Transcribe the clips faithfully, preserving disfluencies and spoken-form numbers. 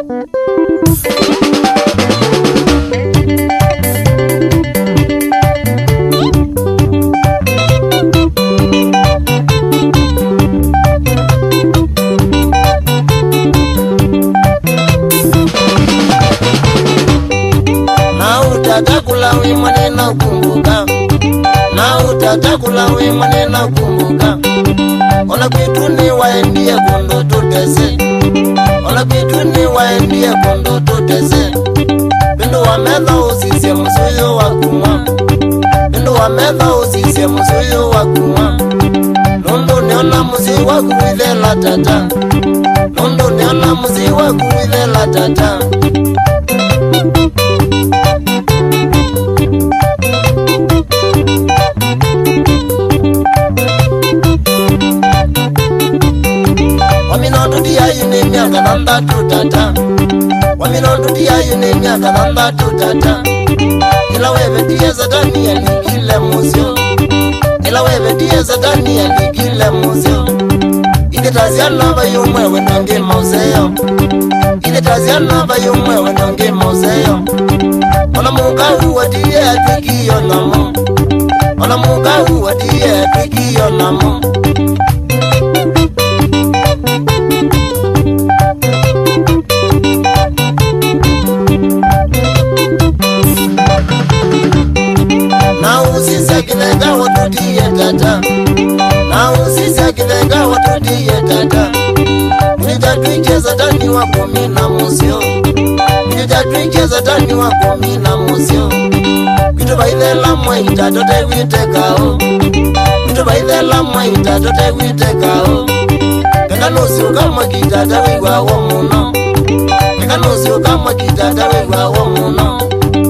Utakula we manena kumbuka, na utakula we manena kumbuka. Ona kwetu ni waendie kondo tutese, ona kwetu ni waendie kondo tutese. Pendo wa medha usise msuyo wa kumwa, pendo wa medha usise msuyo wa kumwa. Nondo neona musi wa kuwile la tata, nondo neona musi wa kuwile la tata. Waminondo dia yune miaka namba tutata, waminondo dia yune miaka namba tutata. Ila wewe dia satani ya ligile musyo, ila wewe dia satani ya ligile musyo. Ide taziana ba yumwe wenonge mauseyo, ide taziana ba yumwe wenonge mauseyo. Ona muka huwa dia tukiyo namo, ona muka huwa dia tukiyo namo. Na usisa kilenga watutie tata, na usisa kilenga watutie tata. Nita tuicheza tani wako mina musyo, nita tuicheza tani wako mina musyo. Kitu baile la mwaita tote witekao, kitu baile la mwaita tote witekao. Kaka nusi ukama kitata wiwa wa muno, kaka nusi ukama kitata wiwa wa muno.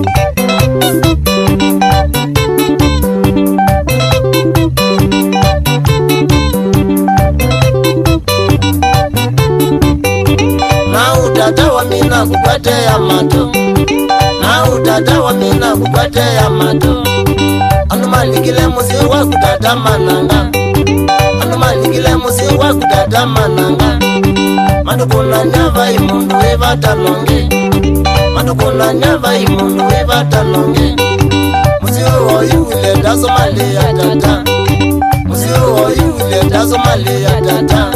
Utata wa mina kukwate ya mato, na utata wa mina kukwate ya mato. Anumalikile musi wa kutata mananga, anumalikile musi wa kutata mananga. Matukuna nyava imundu weva talonge, matukuna nyava imundu weva talonge. Musi uo yuwile taso mali ya tata, musi uo yuwile taso mali ya tata.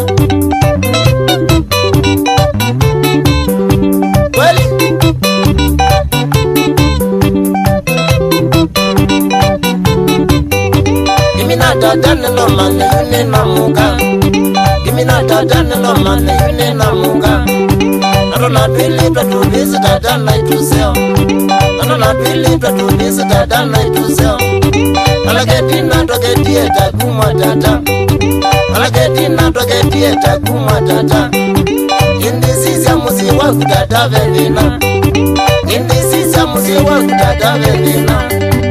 Tata no mane yune na muka, kimi na tata no mane yune na muka. Nato na twili twa tubisi tata na ituseo, nato na twili twa tubisi tata na ituseo. Alageti na togetie takumwa tata, alageti na togetie takumwa tata. Indisi ya musi wa kutata velina, indisi ya musi wa kutata velina.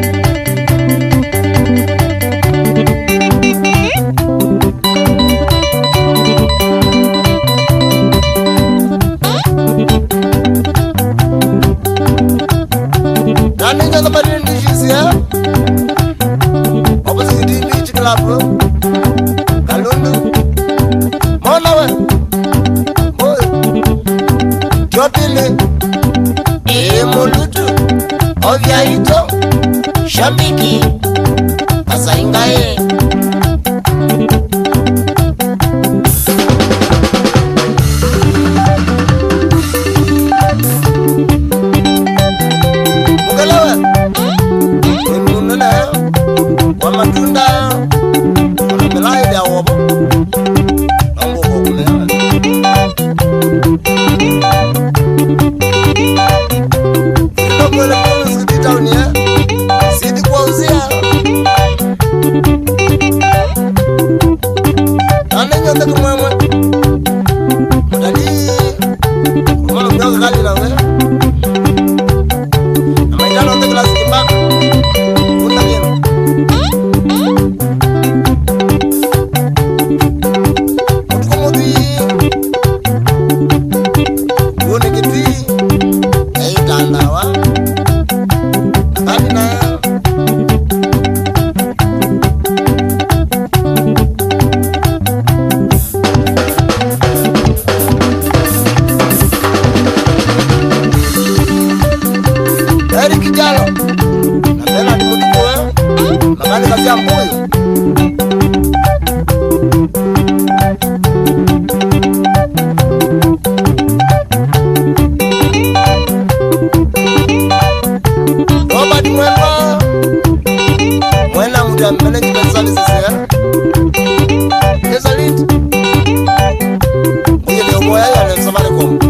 Ninja the Marine dishes here. Opposite the beach club. Kalundu. Monawe. Boy. Jotile. E molutu. Ovya ito. Shambiki. Asaingaye. Matunda Melai ya wobo Nango kule Noko le polo sidi town ya Sidi kwa uzia boya ya le Safaricom